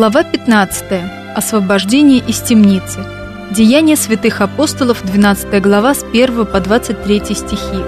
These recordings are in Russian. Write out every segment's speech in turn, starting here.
Глава 15. Освобождение из темницы. Деяния святых апостолов, 12 глава, с 1 по 23 стихи.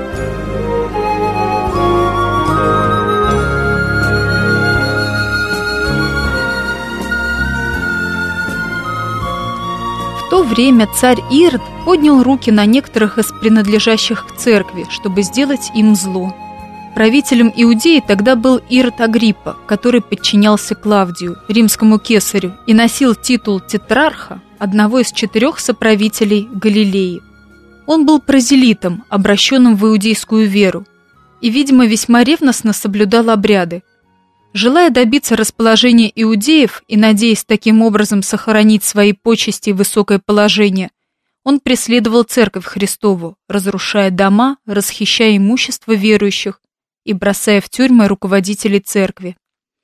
В то время царь Ирод поднял руки на некоторых из принадлежащих к церкви, чтобы сделать им зло. Правителем Иудеи тогда был Ирод Агриппа, который подчинялся Клавдию, римскому кесарю, и носил титул тетрарха, одного из 4 соправителей Галилеи. Он был прозелитом, обращенным в иудейскую веру, и, видимо, весьма ревностно соблюдал обряды. Желая добиться расположения иудеев и надеясь таким образом сохранить свои почести и высокое положение, он преследовал Церковь Христову, разрушая дома, расхищая имущество верующих и бросая в тюрьмы руководителей церкви.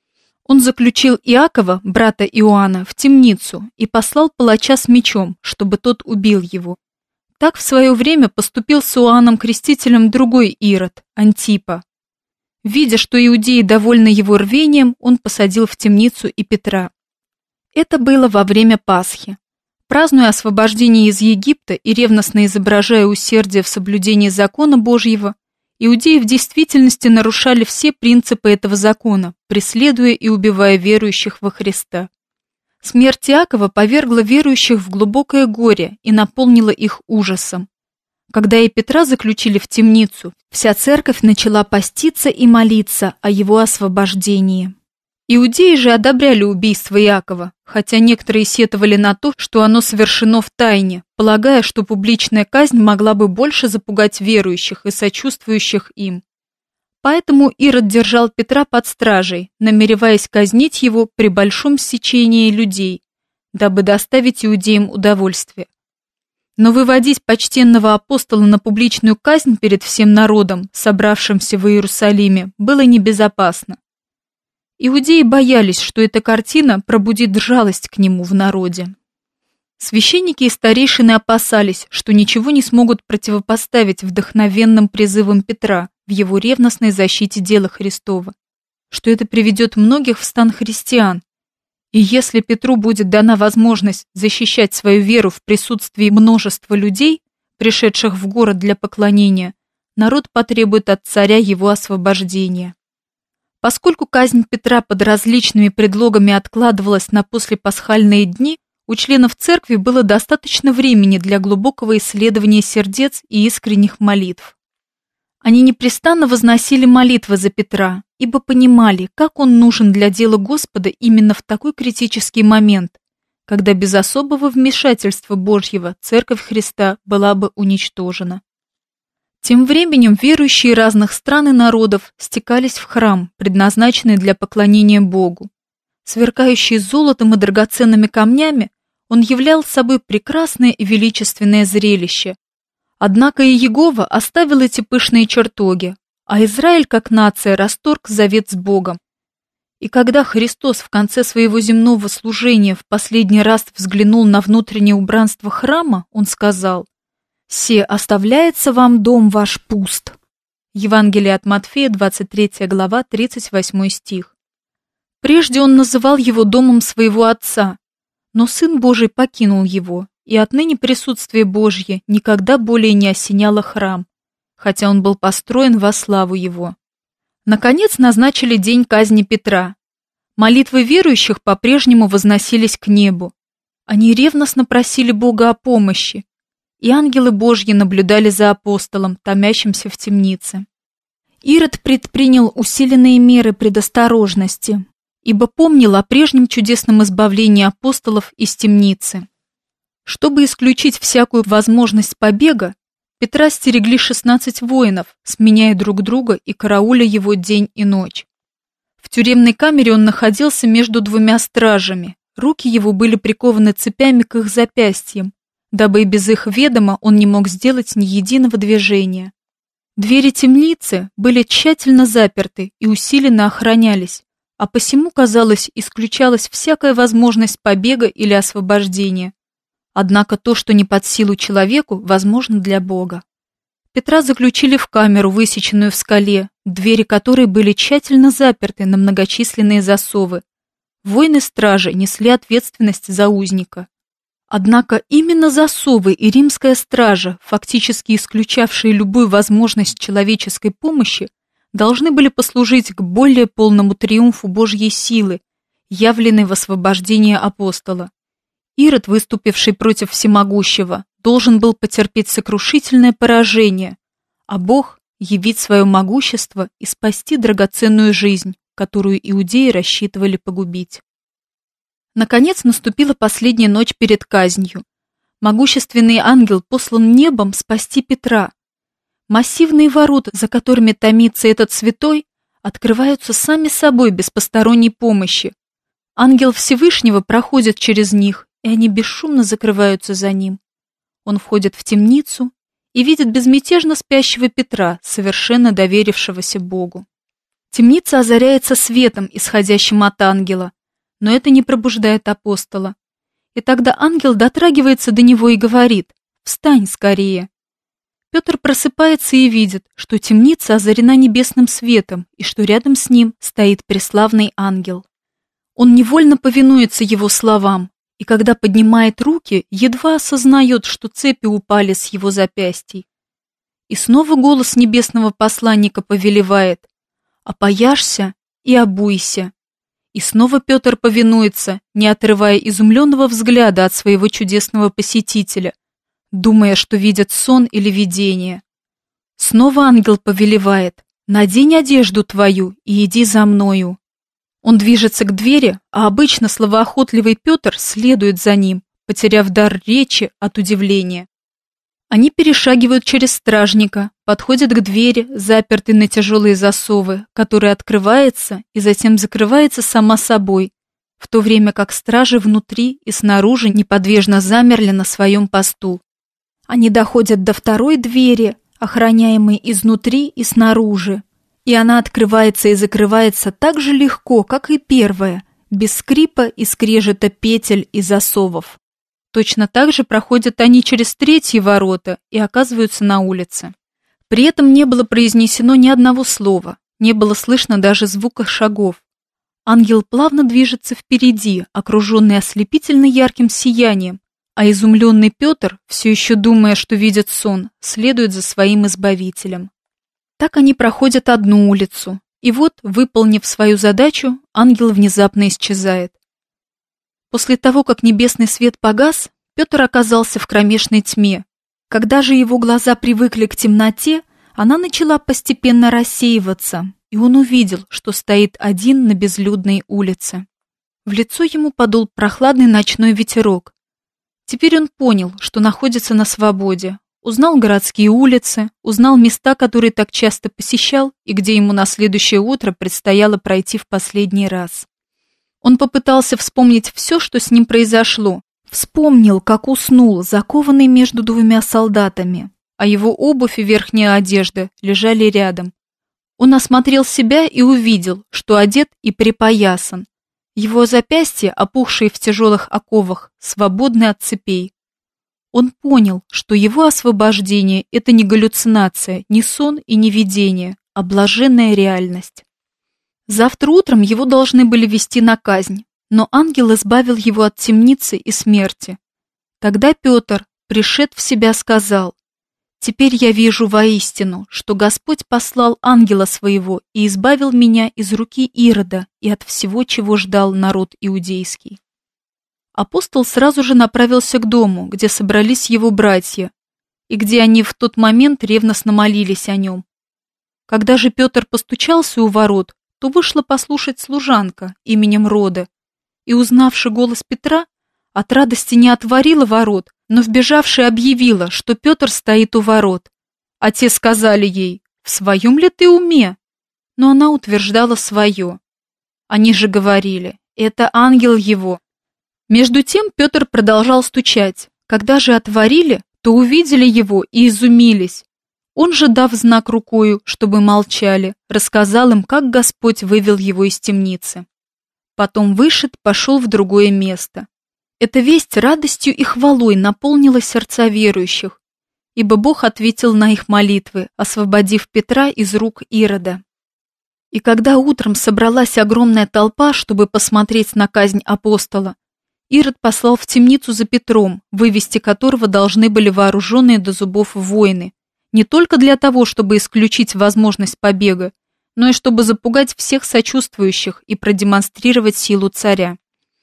Он заключил Иакова, брата Иоанна, в темницу и послал палача с мечом, чтобы тот убил его. Так в свое время поступил с Иоанном Крестителем другой Ирод, Антипа. Видя, что иудеи довольны его рвением, он посадил в темницу и Петра. Это было во время Пасхи. Празднуя освобождение из Египта и ревностно изображая усердие в соблюдении закона Божьего, иудеи в действительности нарушали все принципы этого закона, преследуя и убивая верующих во Христа. Смерть Иакова повергла верующих в глубокое горе и наполнила их ужасом. Когда и Петра заключили в темницу, вся церковь начала поститься и молиться о его освобождении. Иудеи же одобряли убийство Иакова, хотя некоторые сетовали на то, что оно совершено в тайне, полагая, что публичная казнь могла бы больше запугать верующих и сочувствующих им. Поэтому Ирод держал Петра под стражей, намереваясь казнить его при большом сечении людей, дабы доставить иудеям удовольствие. Но выводить почтенного апостола на публичную казнь перед всем народом, собравшимся в Иерусалиме, было небезопасно. Иудеи боялись, что эта картина пробудит жалость к нему в народе. Священники и старейшины опасались, что ничего не смогут противопоставить вдохновенным призывам Петра в его ревностной защите дела Христова, что это приведет многих в стан христиан. И если Петру будет дана возможность защищать свою веру в присутствии множества людей, пришедших в город для поклонения, народ потребует от царя его освобождения. Поскольку казнь Петра под различными предлогами откладывалась на послепасхальные дни, у членов церкви было достаточно времени для глубокого исследования сердец и искренних молитв. Они непрестанно возносили молитвы за Петра, ибо понимали, как он нужен для дела Господа именно в такой критический момент, когда без особого вмешательства Божьего Церковь Христа была бы уничтожена. Тем временем верующие разных стран и народов стекались в храм, предназначенный для поклонения Богу. Сверкающий золотом и драгоценными камнями, он являл собой прекрасное и величественное зрелище. Однако и Иегова оставил эти пышные чертоги, а Израиль как нация расторг завет с Богом. И когда Христос в конце своего земного служения в последний раз взглянул на внутреннее убранство храма, он сказал: «Се оставляется вам дом ваш пуст». Евангелие от Матфея, 23 глава, 38 стих. Прежде он называл его домом своего Отца, но Сын Божий покинул его, и отныне присутствие Божье никогда более не осеняло храм, хотя он был построен во славу его. Наконец назначили день казни Петра. Молитвы верующих по-прежнему возносились к небу. Они ревностно просили Бога о помощи, и ангелы Божьи наблюдали за апостолом, томящимся в темнице. Ирод предпринял усиленные меры предосторожности, ибо помнил о прежнем чудесном избавлении апостолов из темницы. Чтобы исключить всякую возможность побега, Петра стерегли 16 воинов, сменяя друг друга и карауля его день и ночь. В тюремной камере он находился между 2 стражами, руки его были прикованы цепями к их запястьям, дабы и без их ведома он не мог сделать ни единого движения. Двери темницы были тщательно заперты и усиленно охранялись, а посему, казалось, исключалась всякая возможность побега или освобождения. Однако то, что не под силу человеку, возможно для Бога. Петра заключили в камеру, высеченную в скале, двери которой были тщательно заперты на многочисленные засовы, Воины-стражи несли ответственность за узника. Однако именно засовы и римская стража, фактически исключавшие любую возможность человеческой помощи, должны были послужить к более полному триумфу Божьей силы, явленной в освобождении апостола. Ирод, выступивший против всемогущего, должен был потерпеть сокрушительное поражение, а Бог явить свое могущество и спасти драгоценную жизнь, которую иудеи рассчитывали погубить. Наконец наступила последняя ночь перед казнью. Могущественный ангел послан небом спасти Петра. Массивные ворота, за которыми томится этот святой, открываются сами собой без посторонней помощи. Ангел Всевышнего проходит через них, и они бесшумно закрываются за ним. Он входит в темницу и видит безмятежно спящего Петра, совершенно доверившегося Богу. Темница озаряется светом, исходящим от ангела, но это не пробуждает апостола. И тогда ангел дотрагивается до него и говорит: «Встань скорее». Петр просыпается и видит, что темница озарена небесным светом и что рядом с ним стоит преславный ангел. Он невольно повинуется его словам, и когда поднимает руки, едва осознает, что цепи упали с его запястий. И снова голос небесного посланника повелевает: «Опояшься и обуйся». И снова Петр повинуется, не отрывая изумленного взгляда от своего чудесного посетителя, думая, что видит сон или видение. Снова ангел повелевает: «Надень одежду твою и иди за мною». Он движется к двери, а обычно словоохотливый Петр следует за ним, потеряв дар речи от удивления. Они перешагивают через стражника, подходят к двери, запертой на тяжелые засовы, которая открывается и затем закрывается сама собой, в то время как стражи внутри и снаружи неподвижно замерли на своем посту. Они доходят до второй двери, охраняемой изнутри и снаружи, и она открывается и закрывается так же легко, как и первая, без скрипа и скрежета петель и засовов. Точно так же проходят они через третьи ворота и оказываются на улице. При этом не было произнесено ни одного слова, не было слышно даже звука шагов. Ангел плавно движется впереди, окруженный ослепительно ярким сиянием, а изумленный Петр, все еще думая, что видит сон, следует за своим избавителем. Так они проходят одну улицу, и вот, выполнив свою задачу, ангел внезапно исчезает. После того, как небесный свет погас, Петр оказался в кромешной тьме. Когда же его глаза привыкли к темноте, она начала постепенно рассеиваться, и он увидел, что стоит один на безлюдной улице. В лицо ему подул прохладный ночной ветерок. Теперь он понял, что находится на свободе, узнал городские улицы, узнал места, которые так часто посещал и где ему на следующее утро предстояло пройти в последний раз. Он попытался вспомнить все, что с ним произошло. Вспомнил, как уснул, закованный между двумя солдатами, а его обувь и верхняя одежда лежали рядом. Он осмотрел себя и увидел, что одет и припоясан. Его запястья, опухшие в тяжелых оковах, свободны от цепей. Он понял, что его освобождение – это не галлюцинация, не сон и не видение, а блаженная реальность. Завтра утром его должны были вести на казнь, но ангел избавил его от темницы и смерти. Тогда Петр, пришед в себя, сказал: «Теперь я вижу воистину, что Господь послал ангела своего и избавил меня из руки Ирода и от всего, чего ждал народ иудейский». Апостол сразу же направился к дому, где собрались его братья, и где они в тот момент ревностно молились о нем. Когда же Петр постучался у ворот, то вышла послушать служанка именем Рода, и, узнавши голос Петра, от радости не отворила ворот, но вбежавши объявила, что Петр стоит у ворот. А те сказали ей: «В своем ли ты уме?» Но она утверждала свое. Они же говорили: «Это ангел его». Между тем Петр продолжал стучать. Когда же отворили, то увидели его и изумились. Он же, дав знак рукою, чтобы молчали, рассказал им, как Господь вывел его из темницы. Потом вышед, пошел в другое место. Эта весть радостью и хвалой наполнила сердца верующих, ибо Бог ответил на их молитвы, освободив Петра из рук Ирода. И когда утром собралась огромная толпа, чтобы посмотреть на казнь апостола, Ирод послал в темницу за Петром, вывести которого должны были вооруженные до зубов воины, не только для того, чтобы исключить возможность побега, но и чтобы запугать всех сочувствующих и продемонстрировать силу царя.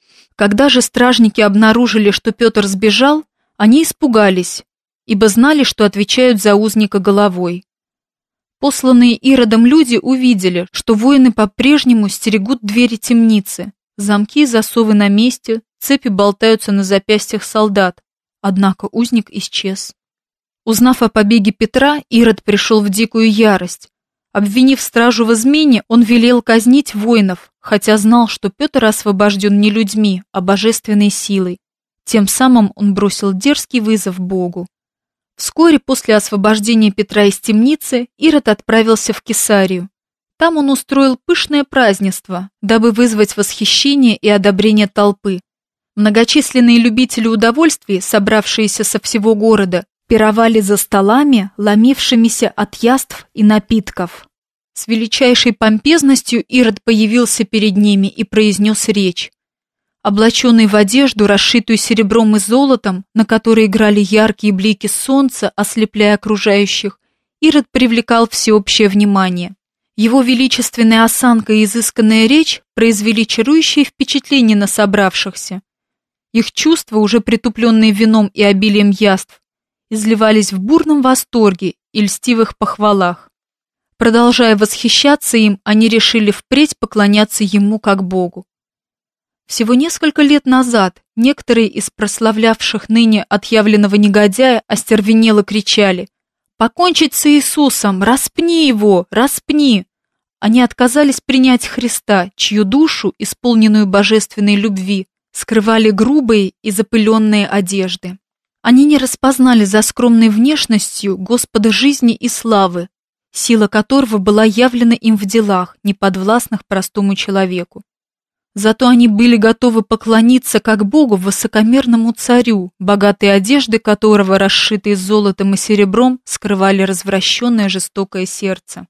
Когда же стражники обнаружили, что Петр сбежал, они испугались, ибо знали, что отвечают за узника головой. Посланные Иродом люди увидели, что воины по-прежнему стерегут двери темницы, замки и засовы на месте, цепи болтаются на запястьях солдат, однако узник исчез. Узнав о побеге Петра, Ирод пришел в дикую ярость. Обвинив стражу в измене, он велел казнить воинов, хотя знал, что Петр освобожден не людьми, а божественной силой. Тем самым он бросил дерзкий вызов Богу. Вскоре после освобождения Петра из темницы Ирод отправился в Кесарию. Там он устроил пышное празднество, дабы вызвать восхищение и одобрение толпы. Многочисленные любители удовольствий, собравшиеся со всего города, пировали за столами, ломившимися от яств и напитков. С величайшей помпезностью Ирод появился перед ними и произнес речь. Облаченный в одежду, расшитую серебром и золотом, на которой играли яркие блики солнца, ослепляя окружающих, Ирод привлекал всеобщее внимание. Его величественная осанка и изысканная речь произвели чарующее впечатление на собравшихся. Их чувства, уже притупленные вином и обилием яств, изливались в бурном восторге и льстивых похвалах. Продолжая восхищаться им, они решили впредь поклоняться ему как Богу. Всего несколько лет назад некоторые из прославлявших ныне отъявленного негодяя остервенело кричали: «Покончить с Иисусом! Распни его! Распни!» Они отказались принять Христа, чью душу, исполненную божественной любви, скрывали грубые и запыленные одежды. Они не распознали за скромной внешностью Господа жизни и славы, сила которого была явлена им в делах, неподвластных простому человеку. Зато они были готовы поклониться как Богу высокомерному царю, богатые одежды которого, расшитые золотом и серебром, скрывали развращенное жестокое сердце.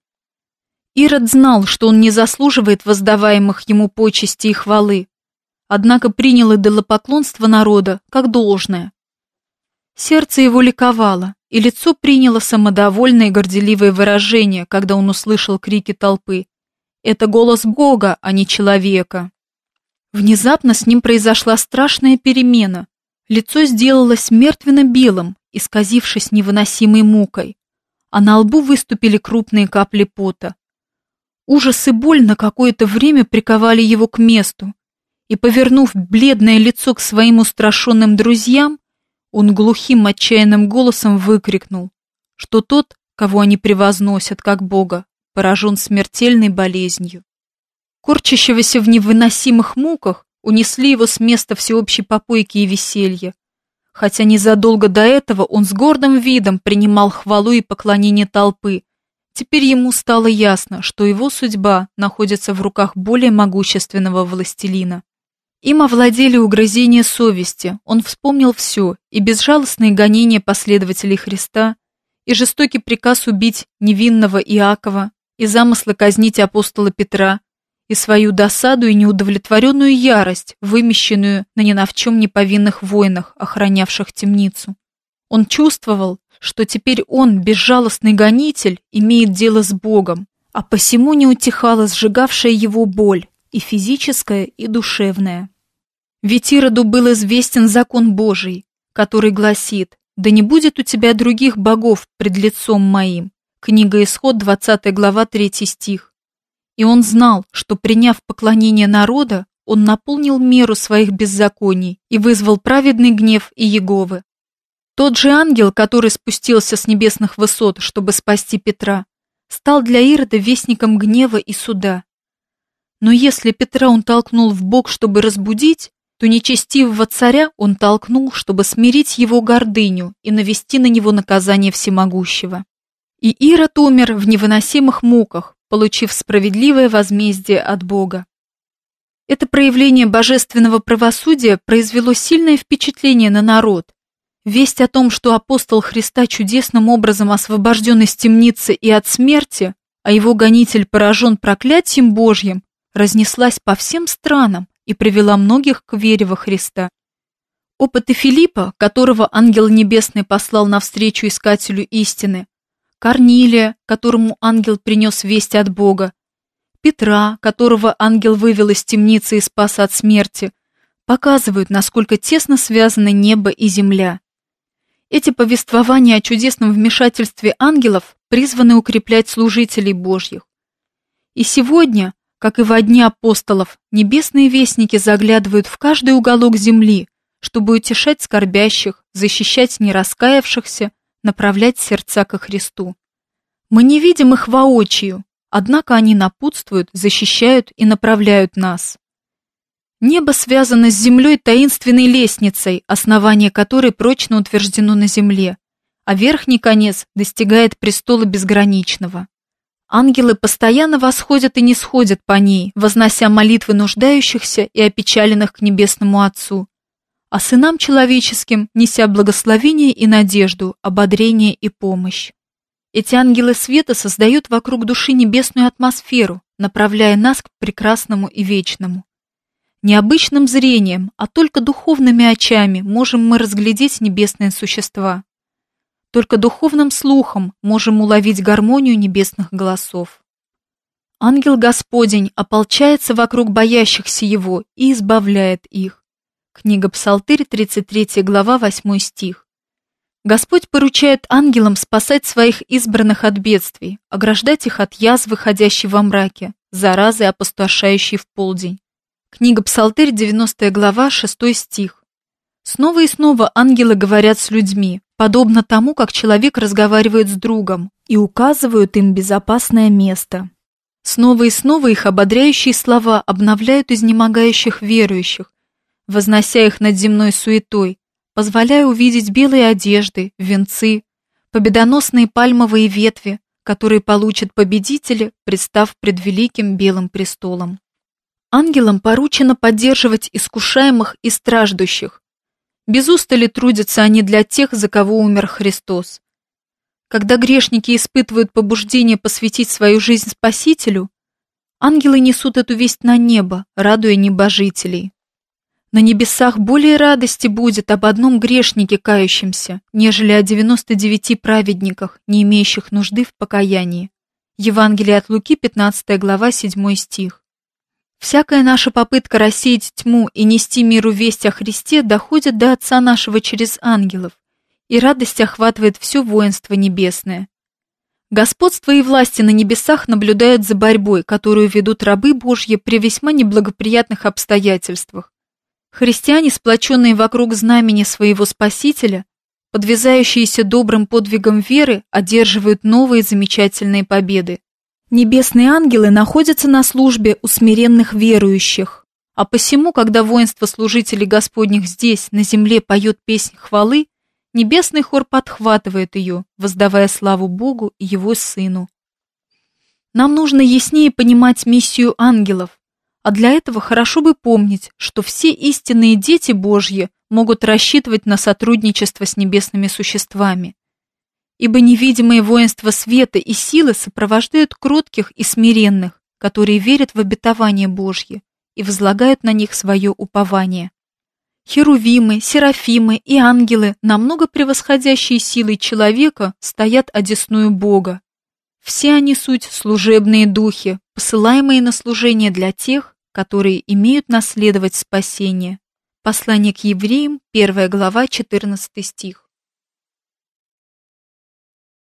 Ирод знал, что он не заслуживает воздаваемых ему почести и хвалы, однако принял идолопоклонство народа как должное. Сердце его ликовало, и лицо приняло самодовольное и горделивое выражение, когда он услышал крики толпы. «Это голос Бога, а не человека!» Внезапно с ним произошла страшная перемена. Лицо сделалось мертвенно-белым, исказившись невыносимой мукой, а на лбу выступили крупные капли пота. Ужас и боль на какое-то время приковали его к месту, и, повернув бледное лицо к своим устрашенным друзьям, он глухим отчаянным голосом выкрикнул, что тот, кого они превозносят как Бога, поражен смертельной болезнью. Корчащегося в невыносимых муках унесли его с места всеобщей попойки и веселья, хотя незадолго до этого он с гордым видом принимал хвалу и поклонение толпы. Теперь ему стало ясно, что его судьба находится в руках более могущественного властелина. Им овладели угрызения совести, он вспомнил все, и безжалостные гонения последователей Христа, и жестокий приказ убить невинного Иакова, и замыслы казнить апостола Петра, и свою досаду и неудовлетворенную ярость, вымещенную на ни в чем не повинных воинах, охранявших темницу. Он чувствовал, что теперь он, безжалостный гонитель, имеет дело с Богом, а посему не утихала сжигавшая его боль, и физическая, и душевная. Ведь Ироду был известен закон Божий, который гласит: «Да не будет у тебя других богов пред лицом моим». Книга Исход, 20 глава, 3 стих. И он знал, что, приняв поклонение народа, он наполнил меру своих беззаконий и вызвал праведный гнев Иеговы. Тот же ангел, который спустился с небесных высот, чтобы спасти Петра, стал для Ирода вестником гнева и суда. Но если Петра он толкнул в бок, чтобы разбудить, то нечестивого царя он толкнул, чтобы смирить его гордыню и навести на него наказание всемогущего. И Ирод умер в невыносимых муках, получив справедливое возмездие от Бога. Это проявление божественного правосудия произвело сильное впечатление на народ. Весть о том, что апостол Христа чудесным образом освобожден из темницы и от смерти, а его гонитель поражен проклятием Божьим, разнеслась по всем странам и привела многих к вере во Христа. Опыты Филиппа, которого ангел небесный послал навстречу искателю истины, Корнилия, которому ангел принес весть от Бога, Петра, которого ангел вывел из темницы и спас от смерти, показывают, насколько тесно связаны небо и земля. Эти повествования о чудесном вмешательстве ангелов призваны укреплять служителей Божьих. И сегодня, как и во дни апостолов, небесные вестники заглядывают в каждый уголок земли, чтобы утешать скорбящих, защищать нераскаявшихся, направлять сердца ко Христу. Мы не видим их воочию, однако они напутствуют, защищают и направляют нас. Небо связано с землей таинственной лестницей, основание которой прочно утверждено на земле, а верхний конец достигает престола безграничного. Ангелы постоянно восходят и нисходят по ней, вознося молитвы нуждающихся и опечаленных к небесному Отцу, а сынам человеческим неся благословение и надежду, ободрение и помощь. Эти ангелы света создают вокруг души небесную атмосферу, направляя нас к прекрасному и вечному. Не обычным зрением, а только духовными очами можем мы разглядеть небесные существа. Только духовным слухом можем уловить гармонию небесных голосов. Ангел Господень ополчается вокруг боящихся Его и избавляет их. Книга Псалтырь, 33 глава, 8 стих. Господь поручает ангелам спасать своих избранных от бедствий, ограждать их от язв, выходящей во мраке, заразы, опустошающей в полдень. Книга Псалтырь, 90 глава, 6 стих. Снова и снова ангелы говорят с людьми, подобно тому, как человек разговаривает с другом, и указывают им безопасное место. Снова и снова их ободряющие слова обновляют изнемогающих верующих, вознося их над земной суетой, позволяя увидеть белые одежды, венцы, победоносные пальмовые ветви, которые получат победители, представ пред великим белым престолом. Ангелам поручено поддерживать искушаемых и страждущих. Без устали трудятся они для тех, за кого умер Христос. Когда грешники испытывают побуждение посвятить свою жизнь Спасителю, ангелы несут эту весть на небо, радуя небожителей. На небесах более радости будет об одном грешнике кающемся, нежели о 99 праведниках, не имеющих нужды в покаянии. Евангелие от Луки, 15 глава, 7 стих. Всякая наша попытка рассеять тьму и нести миру весть о Христе доходит до Отца нашего через ангелов, и радость охватывает все воинство небесное. Господство и власти на небесах наблюдают за борьбой, которую ведут рабы Божьи при весьма неблагоприятных обстоятельствах. Христиане, сплоченные вокруг знамени своего Спасителя, подвязающиеся добрым подвигом веры, одерживают новые замечательные победы. Небесные ангелы находятся на службе у смиренных верующих, а посему, когда воинство служителей Господних здесь, на земле, поет песнь хвалы, небесный хор подхватывает ее, воздавая славу Богу и Его Сыну. Нам нужно яснее понимать миссию ангелов, а для этого хорошо бы помнить, что все истинные дети Божьи могут рассчитывать на сотрудничество с небесными существами. Ибо невидимые воинства света и силы сопровождают кротких и смиренных, которые верят в обетование Божье и возлагают на них свое упование. Херувимы, серафимы и ангелы, намного превосходящие силой человека, стоят одесную Бога. Все они суть служебные духи, посылаемые на служение для тех, которые имеют наследовать спасение. Послание к евреям, 1 глава, 14 стих.